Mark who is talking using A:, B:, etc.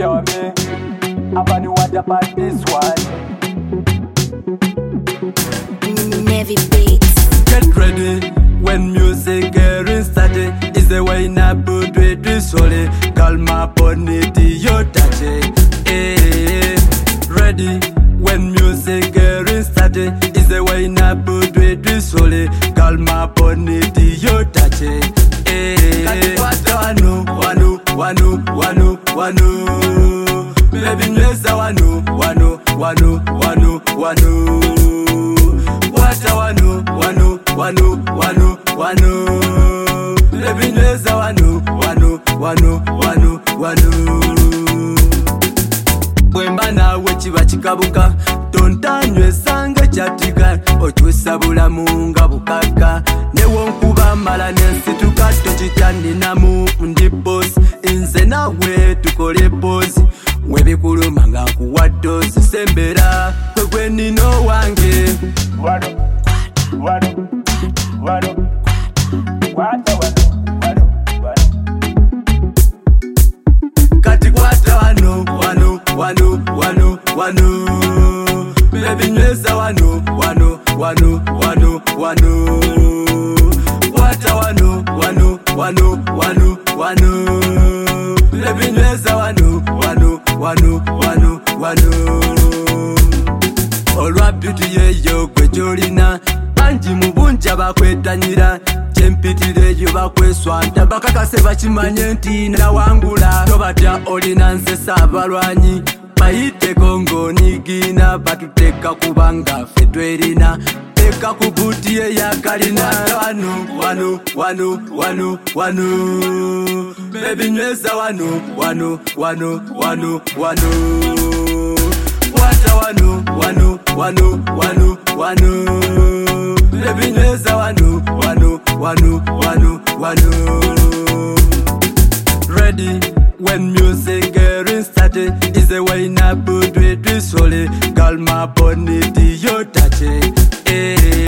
A: Yo me, I'm gonna what about this one?
B: Navy Beats.
A: Get ready when music getting started. Is the way na put with this solid. Calm up on it, you touch it. Ready when music getting started. Is the way na put with this solid. Calm up on it, you touch it. Wanu, wanu, wanu, wanu. Baby neza wanu, wanu, wanu, wanu, wanu. Wata wanu, wanu, wanu, wanu, wanu. Baby neza wanu, wanu, wanu, wanu, wanu. Bwemba nawe kiba kikabuka tontanywe sange kyatika okyusa bulamu nga bukaka newonkuba mala nensituka tokitandinamu ndi bosi nze nawe tukole pozi webikuluma nga nkuwa dozi sembera kwegwe nino wange wano wano wano wano kati kwata wano wano wano wano wano baby nyweza wano wano wano wano wano kwata wano wano wano wano wano baby nyweza wano wano wano wano wano olwa beauty yeyo gwe gyolina bangi mu bunja bakwetanyira kyempitireyo bakweswanta bakakase bakimanye nti nawangula tobatya olina nze saabalwanyi bayiteko ng'onigina batuteka kubanga ffe twerina teka ku buti eyakalina wano wano wano wano wano bebi nyweza wano wano wano wano wano wata wano wano wano wano wano bebi nyweza wano wano wano wano wano. Ready when music getting started. Is the way na put with this solid. Calm up on it, you touch it.